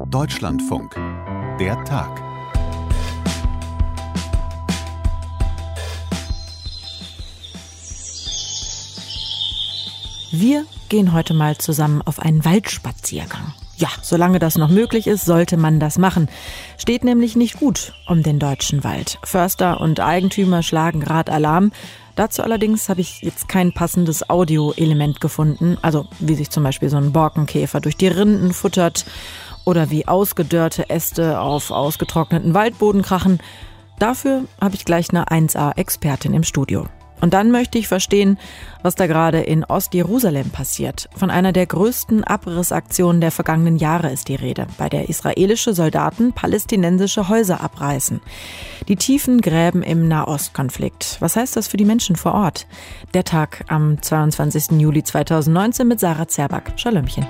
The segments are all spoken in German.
Deutschlandfunk. Der Tag. Wir gehen heute mal zusammen auf einen Waldspaziergang. Ja, solange das noch möglich ist, sollte man das machen. Steht nämlich nicht gut um den deutschen Wald. Förster und Eigentümer schlagen gerade Alarm. Dazu allerdings habe ich jetzt kein passendes Audioelement gefunden. Also wie sich zum Beispiel so ein Borkenkäfer durch die Rinden futtert oder wie ausgedörrte Äste auf ausgetrockneten Waldboden krachen. Dafür habe ich gleich eine 1A-Expertin im Studio. Und dann möchte ich verstehen, was da gerade in Ostjerusalem passiert. Von einer der größten Abrissaktionen der vergangenen Jahre ist die Rede, bei der israelische Soldaten palästinensische Häuser abreißen. Die tiefen Gräben im Nahostkonflikt. Was heißt das für die Menschen vor Ort? Der Tag am 22. Juli 2019 mit Sarah Zerback. Schalömchen.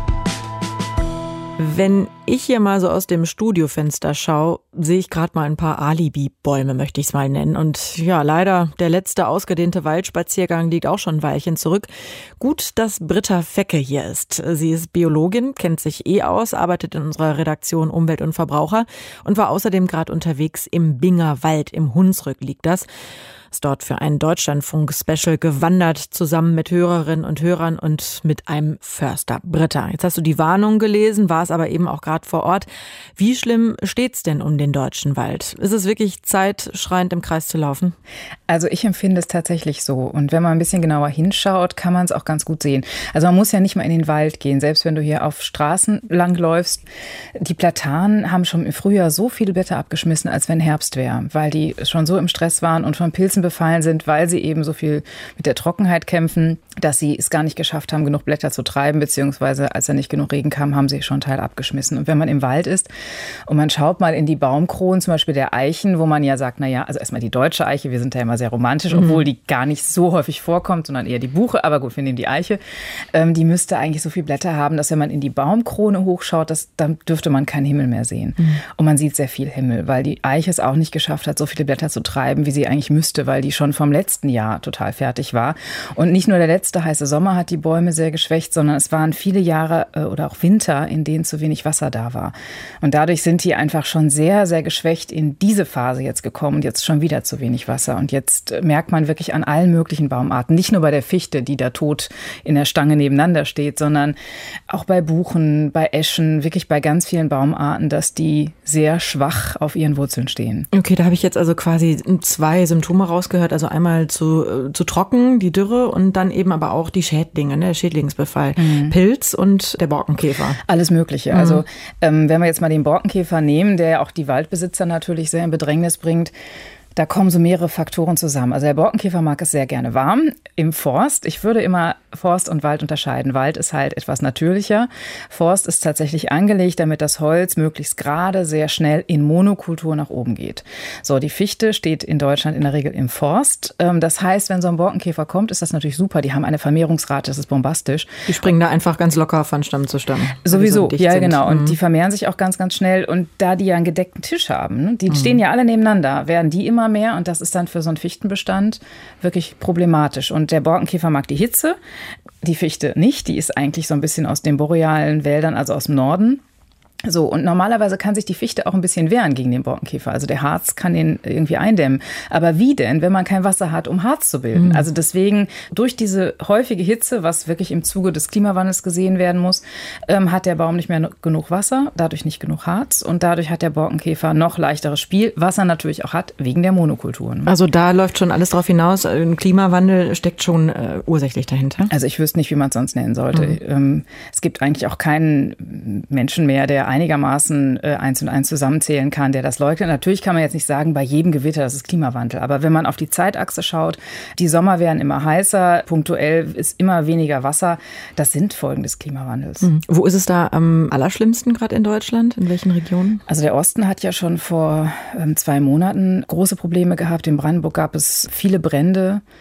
Wenn ich hier mal so aus dem Studiofenster schaue, sehe ich gerade mal ein paar Alibi-Bäume, möchte ich es mal nennen. Und ja, leider, der letzte ausgedehnte Waldspaziergang liegt auch schon ein Weilchen zurück. Gut, dass Britta Fecke hier ist. Sie ist Biologin, kennt sich aus, arbeitet in unserer Redaktion Umwelt und Verbraucher und war außerdem gerade unterwegs im Binger Wald, im Hunsrück liegt das. Ist dort für ein Deutschlandfunk-Special gewandert, zusammen mit Hörerinnen und Hörern und mit einem Förster. Britta, jetzt hast du die Warnung gelesen, war es aber eben auch gerade vor Ort. Wie schlimm steht's denn um den deutschen Wald? Ist es wirklich Zeit, schreiend im Kreis zu laufen? Also ich empfinde es tatsächlich so. Und wenn man ein bisschen genauer hinschaut, kann man es auch ganz gut sehen. Also man muss ja nicht mal in den Wald gehen, selbst wenn du hier auf Straßen langläufst. Die Platanen haben schon im Frühjahr so viele Blätter abgeschmissen, als wenn Herbst wäre, weil die schon so im Stress waren und von Pilzen befallen sind, weil sie eben so viel mit der Trockenheit kämpfen, dass sie es gar nicht geschafft haben, genug Blätter zu treiben, beziehungsweise als da nicht genug Regen kam, haben sie schon einen Teil abgeschmissen. Und wenn man im Wald ist und man schaut mal in die Baumkronen, zum Beispiel der Eichen, wo man ja sagt, naja, also erstmal die deutsche Eiche, wir sind da immer sehr romantisch, obwohl die gar nicht so häufig vorkommt, sondern eher die Buche, aber gut, wir nehmen die Eiche. Die müsste eigentlich so viel Blätter haben, dass wenn man in die Baumkrone hochschaut, dann dürfte man keinen Himmel mehr sehen. Und man sieht sehr viel Himmel, weil die Eiche es auch nicht geschafft hat, so viele Blätter zu treiben, wie sie eigentlich müsste, weil die schon vom letzten Jahr total fertig war. Und nicht nur der letzte heiße Sommer hat die Bäume sehr geschwächt, sondern es waren viele Jahre oder auch Winter, in denen zu wenig Wasser da war. Und dadurch sind die einfach schon sehr, sehr geschwächt in diese Phase jetzt gekommen und jetzt schon wieder zu wenig Wasser. Und jetzt merkt man wirklich an allen möglichen Baumarten, nicht nur bei der Fichte, die da tot in der Stange nebeneinander steht, sondern auch bei Buchen, bei Eschen, wirklich bei ganz vielen Baumarten, dass die sehr schwach auf ihren Wurzeln stehen. Okay, da habe ich jetzt also quasi 2 Symptome rausgehört. Also einmal zu trocken, die Dürre und dann eben aber auch die Schädlinge, der Schädlingsbefall. Pilz und der Borkenkäfer. Alles Mögliche. Also wenn wir jetzt mal den Borkenkäfer nehmen, der ja auch die Waldbesitzer natürlich sehr in Bedrängnis bringt, da kommen so mehrere Faktoren zusammen. Also der Borkenkäfer mag es sehr gerne warm im Forst. Ich würde immer Forst und Wald unterscheiden. Wald ist halt etwas natürlicher. Forst ist tatsächlich angelegt, damit das Holz möglichst gerade sehr schnell in Monokultur nach oben geht. So, die Fichte steht in Deutschland in der Regel im Forst. Das heißt, wenn so ein Borkenkäfer kommt, ist das natürlich super. Die haben eine Vermehrungsrate, das ist bombastisch. Die springen da einfach ganz locker von Stamm zu Stamm. Sowieso, so ja genau. Und die vermehren sich auch ganz, ganz schnell. Und da die ja einen gedeckten Tisch haben, die stehen ja alle nebeneinander, werden die immer mehr und das ist dann für so einen Fichtenbestand wirklich problematisch. Und der Borkenkäfer mag die Hitze, die Fichte nicht. Die ist eigentlich so ein bisschen aus den borealen Wäldern, also aus dem Norden. So, und normalerweise kann sich die Fichte auch ein bisschen wehren gegen den Borkenkäfer. Also der Harz kann den irgendwie eindämmen. Aber wie denn, wenn man kein Wasser hat, um Harz zu bilden? Also deswegen, durch diese häufige Hitze, was wirklich im Zuge des Klimawandels gesehen werden muss, hat der Baum nicht mehr genug Wasser, dadurch nicht genug Harz. Und dadurch hat der Borkenkäfer noch leichteres Spiel, was er natürlich auch hat, wegen der Monokulturen. Also da läuft schon alles drauf hinaus. Ein Klimawandel steckt schon ursächlich dahinter. Also ich wüsste nicht, wie man es sonst nennen sollte. Es gibt eigentlich auch keinen Menschen mehr, der einigermaßen 1 und 1 zusammenzählen kann, der das leugnet. Natürlich kann man jetzt nicht sagen, bei jedem Gewitter, das ist Klimawandel. Aber wenn man auf die Zeitachse schaut, die Sommer werden immer heißer, punktuell ist immer weniger Wasser. Das sind Folgen des Klimawandels. Wo ist es da am allerschlimmsten gerade in Deutschland? In welchen Regionen? Also der Osten hat ja schon vor 2 Monaten große Probleme gehabt. In Brandenburg gab es viele Brände.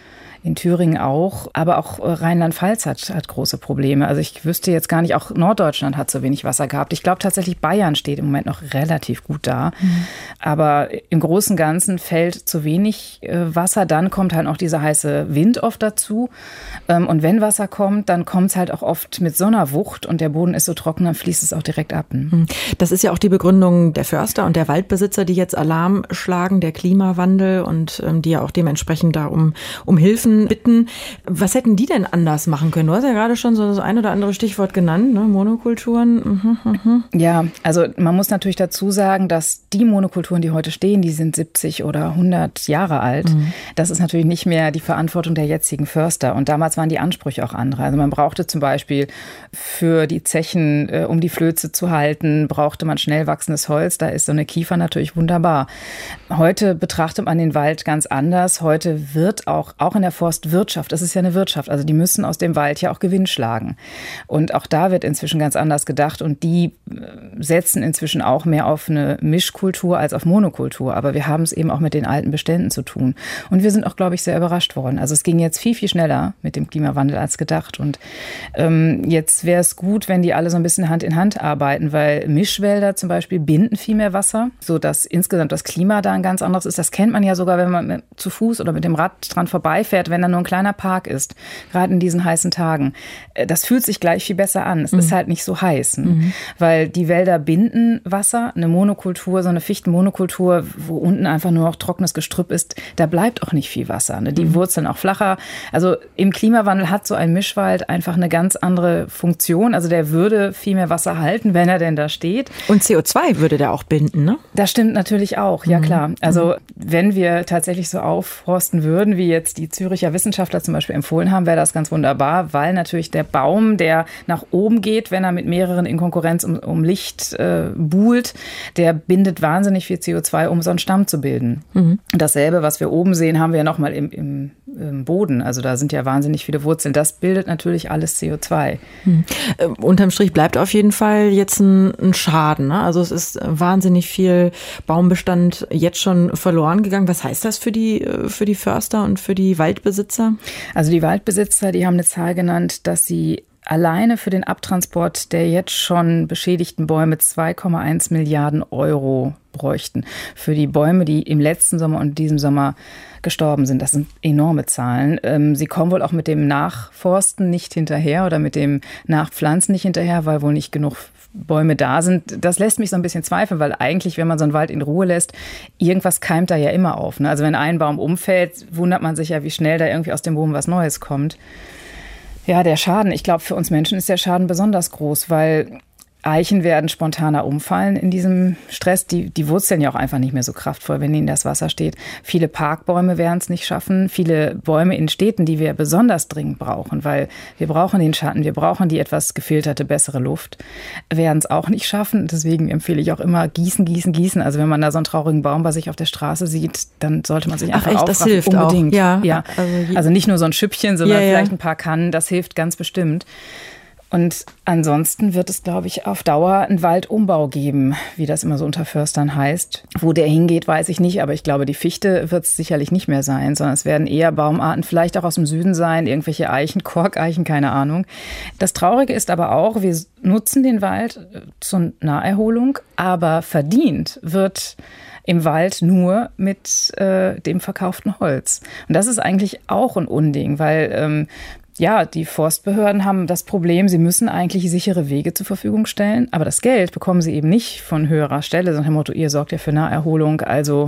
in Thüringen auch. Aber auch Rheinland-Pfalz hat große Probleme. Also ich wüsste jetzt gar nicht, auch Norddeutschland hat so wenig Wasser gehabt. Ich glaube tatsächlich, Bayern steht im Moment noch relativ gut da. Aber im Großen und Ganzen fällt zu wenig Wasser. Dann kommt halt auch dieser heiße Wind oft dazu. Und wenn Wasser kommt, dann kommt es halt auch oft mit so einer Wucht und der Boden ist so trocken, dann fließt es auch direkt ab. Das ist ja auch die Begründung der Förster und der Waldbesitzer, die jetzt Alarm schlagen, der Klimawandel und die ja auch dementsprechend da um Hilfen bitten. Was hätten die denn anders machen können? Du hast ja gerade schon so das ein oder andere Stichwort genannt, ne? Monokulturen. Ja, also man muss natürlich dazu sagen, dass die Monokulturen, die heute stehen, die sind 70 oder 100 Jahre alt. Das ist natürlich nicht mehr die Verantwortung der jetzigen Förster. Und damals waren die Ansprüche auch andere. Also man brauchte zum Beispiel für die Zechen, um die Flöze zu halten, brauchte man schnell wachsendes Holz. Da ist so eine Kiefer natürlich wunderbar. Heute betrachtet man den Wald ganz anders. Heute wird auch in der Forstwirtschaft, das ist ja eine Wirtschaft, also die müssen aus dem Wald ja auch Gewinn schlagen. Und auch da wird inzwischen ganz anders gedacht und die setzen inzwischen auch mehr auf eine Mischkultur als auf Monokultur. Aber wir haben es eben auch mit den alten Beständen zu tun. Und wir sind auch, glaube ich, sehr überrascht worden. Also es ging jetzt viel, viel schneller mit dem Klimawandel als gedacht. Und jetzt wäre es gut, wenn die alle so ein bisschen Hand in Hand arbeiten, weil Mischwälder zum Beispiel binden viel mehr Wasser, sodass insgesamt das Klima da ein ganz anderes ist. Das kennt man ja sogar, wenn man zu Fuß oder mit dem Rad dran vorbeifährt, wenn da nur ein kleiner Park ist, gerade in diesen heißen Tagen. Das fühlt sich gleich viel besser an. Es ist halt nicht so heiß, weil die Wälder binden Wasser. Eine Monokultur, so eine Fichtenmonokultur, wo unten einfach nur noch trockenes Gestrüpp ist, da bleibt auch nicht viel Wasser. Die Wurzeln auch flacher. Also im Klimawandel hat so ein Mischwald einfach eine ganz andere Funktion. Also der würde viel mehr Wasser halten, wenn er denn da steht. Und CO2 würde der auch binden, ne? Das stimmt natürlich auch, ja klar. Also wenn wir tatsächlich so aufforsten würden, wie jetzt die Züricher Wissenschaftler zum Beispiel empfohlen haben, wäre das ganz wunderbar, weil natürlich der Baum, der nach oben geht, wenn er mit mehreren in Konkurrenz um Licht buhlt, der bindet wahnsinnig viel CO2, um so einen Stamm zu bilden. Dasselbe, was wir oben sehen, haben wir ja nochmal im Boden. Also da sind ja wahnsinnig viele Wurzeln. Das bildet natürlich alles CO2. Unterm Strich bleibt auf jeden Fall jetzt ein Schaden, ne? Also es ist wahnsinnig viel Baumbestand jetzt schon verloren gegangen. Was heißt das für die Förster und für die Waldbesitzer? Also die Waldbesitzer, die haben eine Zahl genannt, dass sie alleine für den Abtransport der jetzt schon beschädigten Bäume 2,1 Milliarden Euro bräuchten. Für die Bäume, die im letzten Sommer und diesem Sommer gestorben sind. Das sind enorme Zahlen. Sie kommen wohl auch mit dem Nachforsten nicht hinterher oder mit dem Nachpflanzen nicht hinterher, weil wohl nicht genug Bäume da sind. Das lässt mich so ein bisschen zweifeln, weil eigentlich, wenn man so einen Wald in Ruhe lässt, irgendwas keimt da ja immer auf, ne? Also wenn ein Baum umfällt, wundert man sich ja, wie schnell da irgendwie aus dem Boden was Neues kommt. Ja, der Schaden. Ich glaube, für uns Menschen ist der Schaden besonders groß, weil Eichen werden spontaner umfallen in diesem Stress. Die wurzeln ja auch einfach nicht mehr so kraftvoll, wenn ihnen das Wasser steht. Viele Parkbäume werden es nicht schaffen. Viele Bäume in Städten, die wir besonders dringend brauchen, weil wir brauchen den Schatten, wir brauchen die etwas gefilterte, bessere Luft, werden es auch nicht schaffen. Deswegen empfehle ich auch immer gießen, gießen, gießen. Also wenn man da so einen traurigen Baum bei sich auf der Straße sieht, dann sollte man sich einfach aufraffen. Das hilft unbedingt. Auch. Ja. Also nicht nur so ein Schüppchen, sondern vielleicht ein paar Kannen. Das hilft ganz bestimmt. Und ansonsten wird es, glaube ich, auf Dauer einen Waldumbau geben, wie das immer so unter Förstern heißt. Wo der hingeht, weiß ich nicht, aber ich glaube, die Fichte wird es sicherlich nicht mehr sein, sondern es werden eher Baumarten, vielleicht auch aus dem Süden sein, irgendwelche Eichen, Korkeichen, keine Ahnung. Das Traurige ist aber auch, wir nutzen den Wald zur Naherholung, aber verdient wird im Wald nur mit dem verkauften Holz. Und das ist eigentlich auch ein Unding, weil die Forstbehörden haben das Problem, sie müssen eigentlich sichere Wege zur Verfügung stellen, aber das Geld bekommen sie eben nicht von höherer Stelle, sondern dem Motto, ihr sorgt ja für Naherholung, also,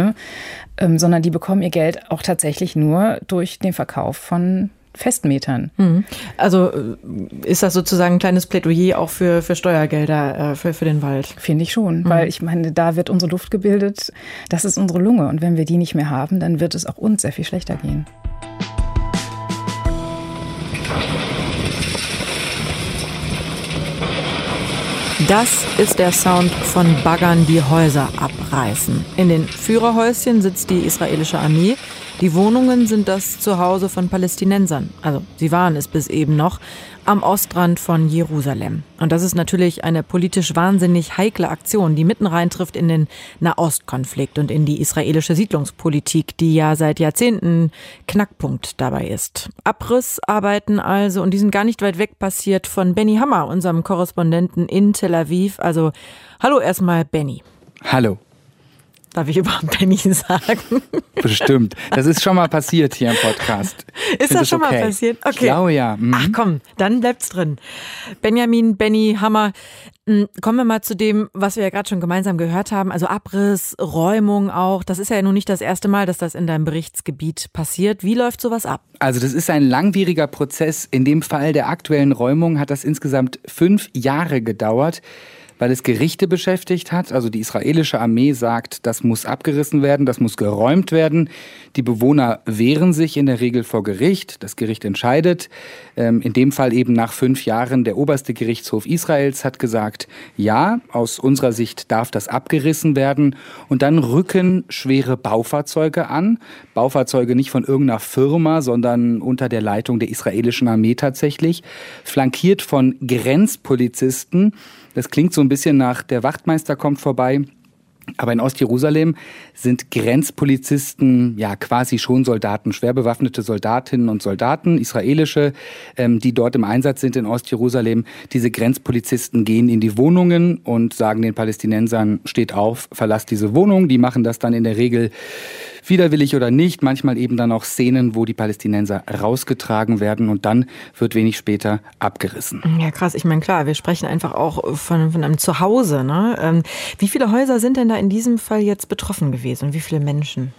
sondern die bekommen ihr Geld auch tatsächlich nur durch den Verkauf von Festmetern. Also ist das sozusagen ein kleines Plädoyer auch für Steuergelder für den Wald? Finde ich schon, weil ich meine, da wird unsere Luft gebildet, das ist unsere Lunge und wenn wir die nicht mehr haben, dann wird es auch uns sehr viel schlechter gehen. Das ist der Sound von Baggern, die Häuser abreißen. In den Führerhäuschen sitzt die israelische Armee. Die Wohnungen sind das Zuhause von Palästinensern. Also sie waren es bis eben noch, am Ostrand von Jerusalem. Und das ist natürlich eine politisch wahnsinnig heikle Aktion, die mitten reintrifft in den Nahostkonflikt und in die israelische Siedlungspolitik, die ja seit Jahrzehnten Knackpunkt dabei ist. Abrissarbeiten also, und die sind gar nicht weit weg passiert von Benny Hammer, unserem Korrespondenten in Tel Aviv. Also hallo erstmal Benny. Hallo. Darf ich überhaupt Benny sagen? Bestimmt. Das ist schon mal passiert hier im Podcast. Ist das schon mal passiert? Okay. Ich glaube ja. Ach komm, dann bleibt's drin. Benny Hammer, kommen wir mal zu dem, was wir ja gerade schon gemeinsam gehört haben. Also Abriss, Räumung auch. Das ist ja nun nicht das erste Mal, dass das in deinem Berichtsgebiet passiert. Wie läuft sowas ab? Also das ist ein langwieriger Prozess. In dem Fall der aktuellen Räumung hat das insgesamt 5 Jahre gedauert, weil es Gerichte beschäftigt hat. Also die israelische Armee sagt, das muss abgerissen werden, das muss geräumt werden. Die Bewohner wehren sich in der Regel vor Gericht. Das Gericht entscheidet. In dem Fall eben nach 5 Jahren. Der oberste Gerichtshof Israels hat gesagt, ja, aus unserer Sicht darf das abgerissen werden. Und dann rücken schwere Baufahrzeuge an. Baufahrzeuge nicht von irgendeiner Firma, sondern unter der Leitung der israelischen Armee tatsächlich. Flankiert von Grenzpolizisten. Das klingt so ein bisschen nach, der Wachtmeister kommt vorbei. Aber in Ostjerusalem sind Grenzpolizisten ja quasi schon Soldaten, schwer bewaffnete Soldatinnen und Soldaten, israelische, die dort im Einsatz sind in Ostjerusalem. Diese Grenzpolizisten gehen in die Wohnungen und sagen den Palästinensern, steht auf, verlasst diese Wohnung. Die machen das dann in der Regel widerwillig oder nicht. Manchmal eben dann auch Szenen, wo die Palästinenser rausgetragen werden und dann wird wenig später abgerissen. Ja, krass. Ich meine, klar, wir sprechen einfach auch von einem Zuhause, ne? Wie viele Häuser sind denn da in diesem Fall jetzt betroffen gewesen und wie viele Menschen?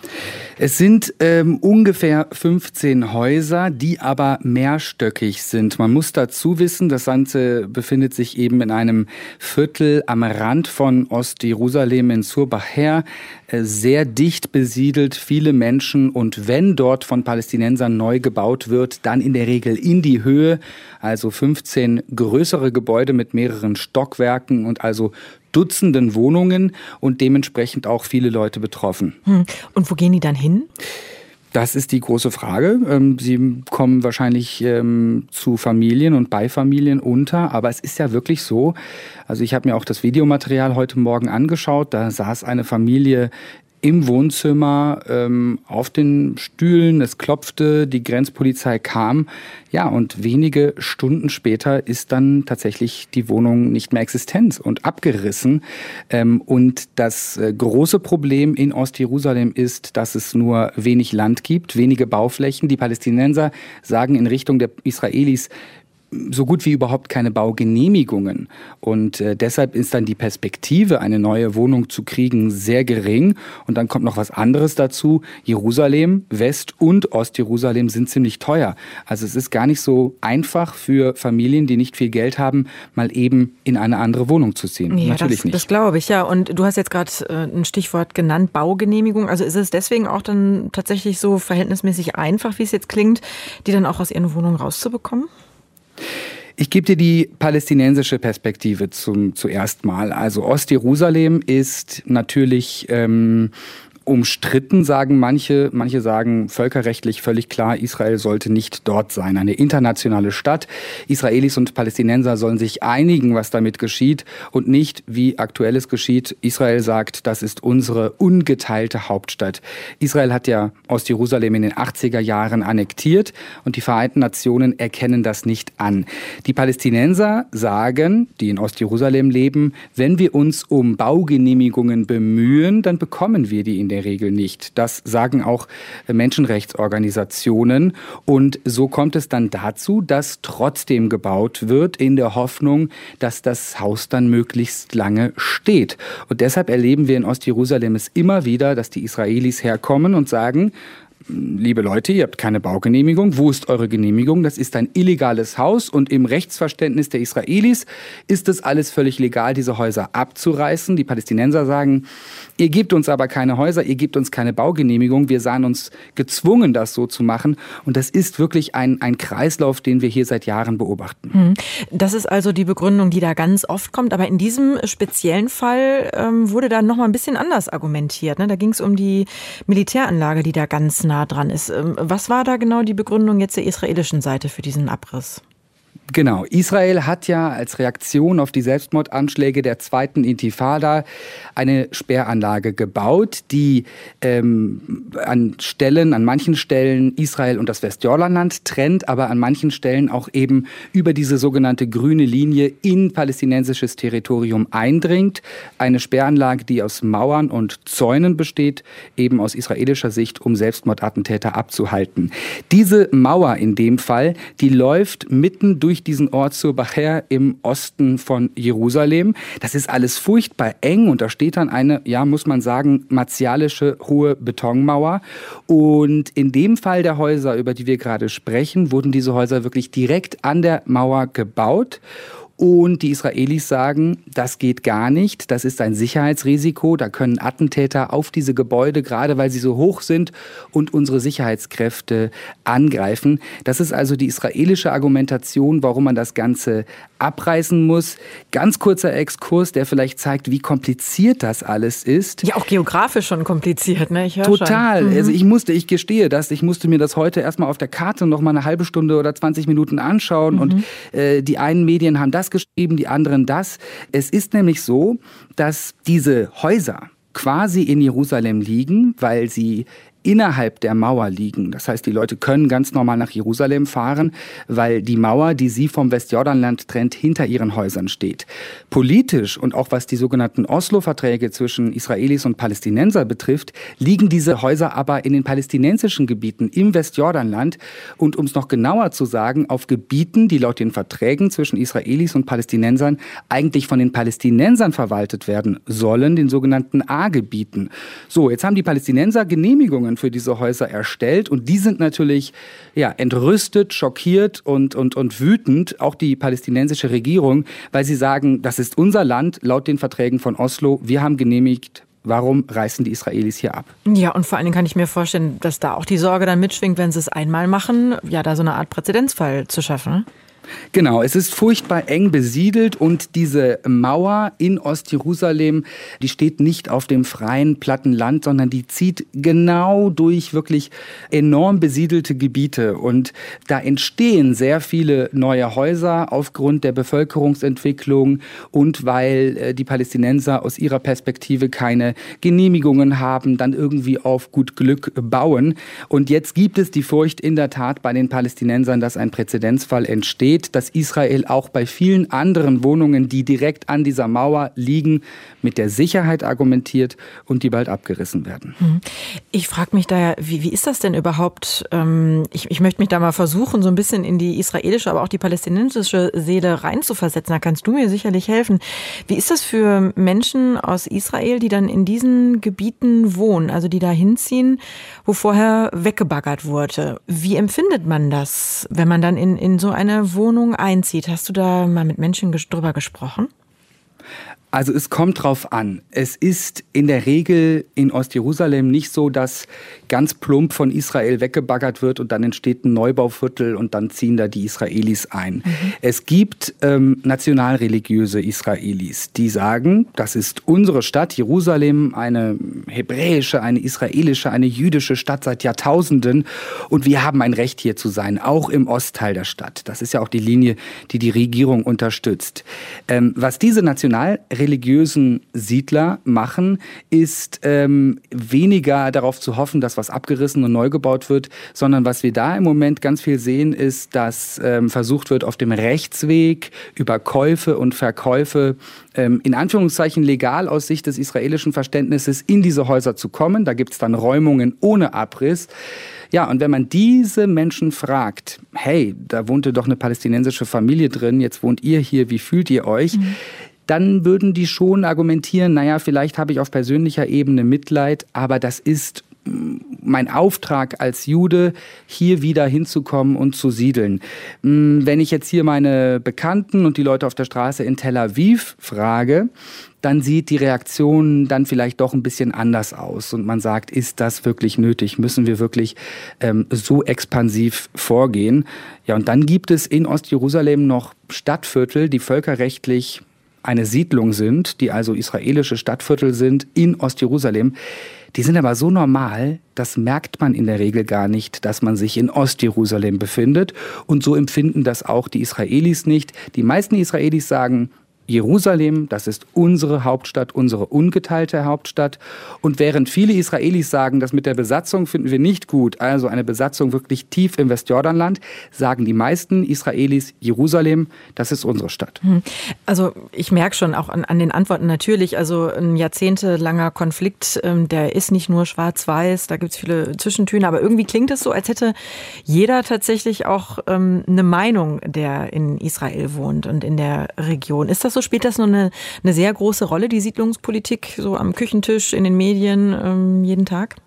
Es sind ungefähr 15 Häuser, die aber mehrstöckig sind. Man muss dazu wissen, das Ganze befindet sich eben in einem Viertel am Rand von Ostjerusalem in Sur Baher, sehr dicht besiedelt, viele Menschen. Und wenn dort von Palästinensern neu gebaut wird, dann in der Regel in die Höhe, also 15 größere Gebäude mit mehreren Stockwerken und also Dutzenden Wohnungen und dementsprechend auch viele Leute betroffen. Und wo gehen die dann hin? Das ist die große Frage. Sie kommen wahrscheinlich zu Familien und bei Familien unter, aber es ist ja wirklich so, also ich habe mir auch das Videomaterial heute Morgen angeschaut, da saß eine Familie im Wohnzimmer, auf den Stühlen, es klopfte, die Grenzpolizei kam. Ja, und wenige Stunden später ist dann tatsächlich die Wohnung nicht mehr existent und abgerissen. Und das große Problem in Ostjerusalem ist, dass es nur wenig Land gibt, wenige Bauflächen. Die Palästinenser sagen in Richtung der Israelis, so gut wie überhaupt keine Baugenehmigungen. Und deshalb ist dann die Perspektive, eine neue Wohnung zu kriegen, sehr gering. Und dann kommt noch was anderes dazu. Jerusalem, West- und Ostjerusalem sind ziemlich teuer. Also es ist gar nicht so einfach für Familien, die nicht viel Geld haben, mal eben in eine andere Wohnung zu ziehen. Ja, natürlich nicht. Das glaube ich, ja. Und du hast jetzt gerade ein Stichwort genannt, Baugenehmigung. Also ist es deswegen auch dann tatsächlich so verhältnismäßig einfach, wie es jetzt klingt, die dann auch aus ihren Wohnungen rauszubekommen? Ich gebe dir die palästinensische Perspektive zuerst mal. Also Ostjerusalem ist natürlich umstritten, sagen manche. Manche sagen völkerrechtlich völlig klar, Israel sollte nicht dort sein. Eine internationale Stadt. Israelis und Palästinenser sollen sich einigen, was damit geschieht und nicht, wie aktuell es geschieht. Israel sagt, das ist unsere ungeteilte Hauptstadt. Israel hat ja Ostjerusalem in den 80er Jahren annektiert und die Vereinten Nationen erkennen das nicht an. Die Palästinenser sagen, die in Ostjerusalem leben, wenn wir uns um Baugenehmigungen bemühen, dann bekommen wir die in der Regel nicht. Das sagen auch Menschenrechtsorganisationen. Und so kommt es dann dazu, dass trotzdem gebaut wird, in der Hoffnung, dass das Haus dann möglichst lange steht. Und deshalb erleben wir in Ostjerusalem es immer wieder, dass die Israelis herkommen und sagen, liebe Leute, ihr habt keine Baugenehmigung. Wo ist eure Genehmigung? Das ist ein illegales Haus und im Rechtsverständnis der Israelis ist es alles völlig legal, diese Häuser abzureißen. Die Palästinenser sagen, ihr gebt uns aber keine Häuser, ihr gebt uns keine Baugenehmigung. Wir sahen uns gezwungen, das so zu machen. Und das ist wirklich ein Kreislauf, den wir hier seit Jahren beobachten. Das ist also die Begründung, die da ganz oft kommt. Aber in diesem speziellen Fall wurde da noch mal ein bisschen anders argumentiert. Ne? Da ging es um die Militäranlage, die da ganz nah nah dran ist. Was war da genau die Begründung jetzt der israelischen Seite für diesen Abriss? Genau. Israel hat ja als Reaktion auf die Selbstmordanschläge der zweiten Intifada eine Sperranlage gebaut, die an manchen Stellen Israel und das Westjordanland trennt, aber an manchen Stellen auch eben über diese sogenannte grüne Linie in palästinensisches Territorium eindringt. Eine Sperranlage, die aus Mauern und Zäunen besteht, eben aus israelischer Sicht, um Selbstmordattentäter abzuhalten. Diese Mauer in dem Fall, die läuft mitten durch diesen Ort zur Bacher im Osten von Jerusalem. Das ist alles furchtbar eng und da steht dann eine, ja, muss man sagen, martialische hohe Betonmauer. Und in dem Fall der Häuser, über die wir gerade sprechen, wurden diese Häuser wirklich direkt an der Mauer gebaut. Und die Israelis sagen, das geht gar nicht, das ist ein Sicherheitsrisiko, da können Attentäter auf diese Gebäude, gerade weil sie so hoch sind, und unsere Sicherheitskräfte angreifen. Das ist also die israelische Argumentation, warum man das Ganze abreißen muss. Ganz kurzer Exkurs, der vielleicht zeigt, wie kompliziert das alles ist. Ja, auch geografisch schon kompliziert, ne? Ich höre total. Schon. Also ich gestehe das, ich musste mir das heute erstmal auf der Karte noch mal eine halbe Stunde oder 20 Minuten anschauen und die einen Medien haben das geschrieben, die anderen das. Es ist nämlich so, dass diese Häuser quasi in Jerusalem liegen, weil sie innerhalb der Mauer liegen. Das heißt, die Leute können ganz normal nach Jerusalem fahren, weil die Mauer, die sie vom Westjordanland trennt, hinter ihren Häusern steht. Politisch und auch was die sogenannten Oslo-Verträge zwischen Israelis und Palästinenser betrifft, liegen diese Häuser aber in den palästinensischen Gebieten im Westjordanland und um es noch genauer zu sagen, auf Gebieten, die laut den Verträgen zwischen Israelis und Palästinensern eigentlich von den Palästinensern verwaltet werden sollen, den sogenannten A-Gebieten. So, jetzt haben die Palästinenser Genehmigungen für diese Häuser erstellt und die sind natürlich entrüstet, schockiert und wütend, auch die palästinensische Regierung, weil sie sagen, das ist unser Land laut den Verträgen von Oslo, wir haben genehmigt. Warum reißen die Israelis hier ab? Ja, und vor allen Dingen kann ich mir vorstellen, dass da auch die Sorge dann mitschwingt, wenn sie es einmal machen, ja, da so eine Art Präzedenzfall zu schaffen. Genau, es ist furchtbar eng besiedelt und diese Mauer in Ostjerusalem, die steht nicht auf dem freien, platten Land, sondern die zieht genau durch wirklich enorm besiedelte Gebiete. Und da entstehen sehr viele neue Häuser aufgrund der Bevölkerungsentwicklung und weil die Palästinenser aus ihrer Perspektive keine Genehmigungen haben, dann irgendwie auf gut Glück bauen. Und jetzt gibt es die Furcht in der Tat bei den Palästinensern, dass ein Präzedenzfall entsteht, dass Israel auch bei vielen anderen Wohnungen, die direkt an dieser Mauer liegen, mit der Sicherheit argumentiert und die bald abgerissen werden. Ich frage mich da ja, wie ist das denn überhaupt? Ich möchte mich da mal versuchen, so ein bisschen in die israelische, aber auch die palästinensische Seele reinzuversetzen. Da kannst du mir sicherlich helfen. Wie ist das für Menschen aus Israel, die dann in diesen Gebieten wohnen, also die da hinziehen, wo vorher weggebaggert wurde? Wie empfindet man das, wenn man dann in so eine Wohnung einzieht? Hast du da mal mit Menschen drüber gesprochen? Also es kommt drauf an. Es ist in der Regel in Ostjerusalem nicht so, dass ganz plump von Israel weggebaggert wird und dann entsteht ein Neubauviertel und dann ziehen da die Israelis ein. Es gibt nationalreligiöse Israelis, die sagen, das ist unsere Stadt, Jerusalem, eine hebräische, eine israelische, eine jüdische Stadt seit Jahrtausenden und wir haben ein Recht hier zu sein, auch im Ostteil der Stadt. Das ist ja auch die Linie, die die Regierung unterstützt. Was diese nationalreligiösen Siedler machen, ist weniger darauf zu hoffen, dass was abgerissen und neu gebaut wird, sondern was wir da im Moment ganz viel sehen, ist, dass versucht wird, auf dem Rechtsweg über Käufe und Verkäufe in Anführungszeichen legal aus Sicht des israelischen Verständnisses in diese Häuser zu kommen. Da gibt es dann Räumungen ohne Abriss. Ja, und wenn man diese Menschen fragt, hey, da wohnte doch eine palästinensische Familie drin, jetzt wohnt ihr hier, wie fühlt ihr euch? Dann würden die schon argumentieren, naja, vielleicht habe ich auf persönlicher Ebene Mitleid, aber das ist mein Auftrag als Jude, hier wieder hinzukommen und zu siedeln. Wenn ich jetzt hier meine Bekannten und die Leute auf der Straße in Tel Aviv frage, dann sieht die Reaktion dann vielleicht doch ein bisschen anders aus. Und man sagt, ist das wirklich nötig? Müssen wir wirklich so expansiv vorgehen? Ja, und dann gibt es in Ostjerusalem noch Stadtviertel, die völkerrechtlich eine Siedlung sind, die also israelische Stadtviertel sind in Ostjerusalem. Die sind aber so normal, das merkt man in der Regel gar nicht, dass man sich in Ostjerusalem befindet. Und so empfinden das auch die Israelis nicht. Die meisten Israelis sagen, Jerusalem, das ist unsere Hauptstadt, unsere ungeteilte Hauptstadt. Und während viele Israelis sagen, das mit der Besatzung finden wir nicht gut, also eine Besatzung wirklich tief im Westjordanland, sagen die meisten Israelis, Jerusalem, das ist unsere Stadt. Also ich merke schon auch an den Antworten natürlich, also ein jahrzehntelanger Konflikt, der ist nicht nur schwarz-weiß, da gibt es viele Zwischentöne, aber irgendwie klingt es so, als hätte jeder tatsächlich auch eine Meinung, der in Israel wohnt und in der Region. Ist das so? Spielt das noch eine sehr große Rolle, die Siedlungspolitik, so am Küchentisch, in den Medien, jeden Tag?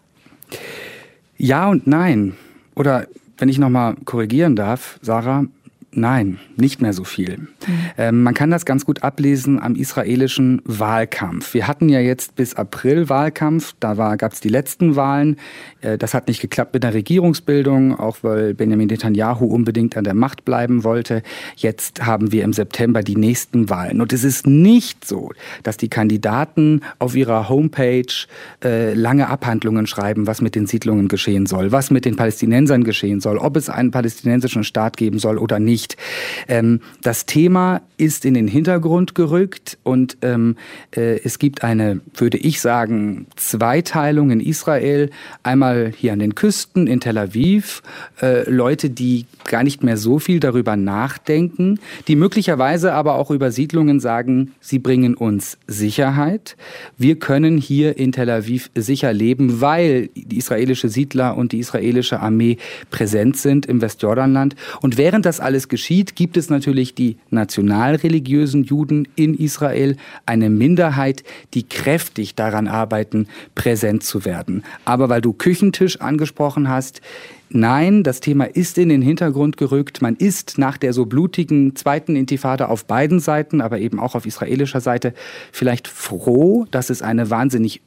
Ja und nein. Oder wenn ich nochmal korrigieren darf, Sarah, nein, nicht mehr so viel. Man kann das ganz gut ablesen am israelischen Wahlkampf. Wir hatten ja jetzt bis April Wahlkampf, da gab es die letzten Wahlen. Das hat nicht geklappt mit der Regierungsbildung, auch weil Benjamin Netanyahu unbedingt an der Macht bleiben wollte. Jetzt haben wir im September die nächsten Wahlen. Und es ist nicht so, dass die Kandidaten auf ihrer Homepage lange Abhandlungen schreiben, was mit den Siedlungen geschehen soll, was mit den Palästinensern geschehen soll, ob es einen palästinensischen Staat geben soll oder nicht. Das Thema ist in den Hintergrund gerückt und es gibt eine, würde ich sagen, Zweiteilung in Israel. Einmal hier an den Küsten in Tel Aviv, Leute, die gar nicht mehr so viel darüber nachdenken, die möglicherweise aber auch über Siedlungen sagen, sie bringen uns Sicherheit. Wir können hier in Tel Aviv sicher leben, weil die israelische Siedler und die israelische Armee präsent sind im Westjordanland. Und während das alles geschieht, gibt es natürlich die nationalreligiösen Juden in Israel, eine Minderheit, die kräftig daran arbeiten, präsent zu werden. Aber weil du Küchentisch angesprochen hast, nein, das Thema ist in den Hintergrund gerückt. Man ist nach der so blutigen zweiten Intifada auf beiden Seiten, aber eben auch auf israelischer Seite vielleicht froh, dass es eine wahnsinnig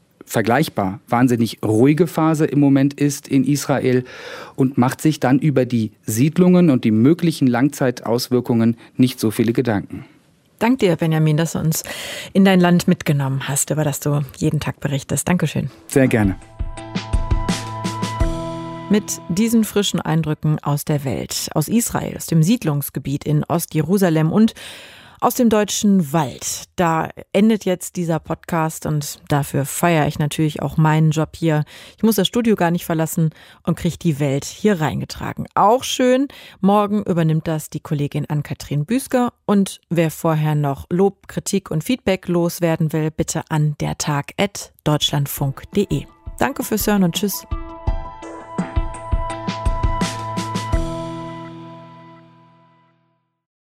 ruhige Phase im Moment ist in Israel und macht sich dann über die Siedlungen und die möglichen Langzeitauswirkungen nicht so viele Gedanken. Dank dir, Benjamin, dass du uns in dein Land mitgenommen hast, über das du jeden Tag berichtest. Dankeschön. Sehr gerne. Mit diesen frischen Eindrücken aus der Welt, aus Israel, aus dem Siedlungsgebiet in Ostjerusalem und aus dem deutschen Wald. Da endet jetzt dieser Podcast und dafür feiere ich natürlich auch meinen Job hier. Ich muss das Studio gar nicht verlassen und kriege die Welt hier reingetragen. Auch schön, morgen übernimmt das die Kollegin Ann-Kathrin Büsker. Und wer vorher noch Lob, Kritik und Feedback loswerden will, bitte an dertag@deutschlandfunk.de. Danke fürs Hören und tschüss.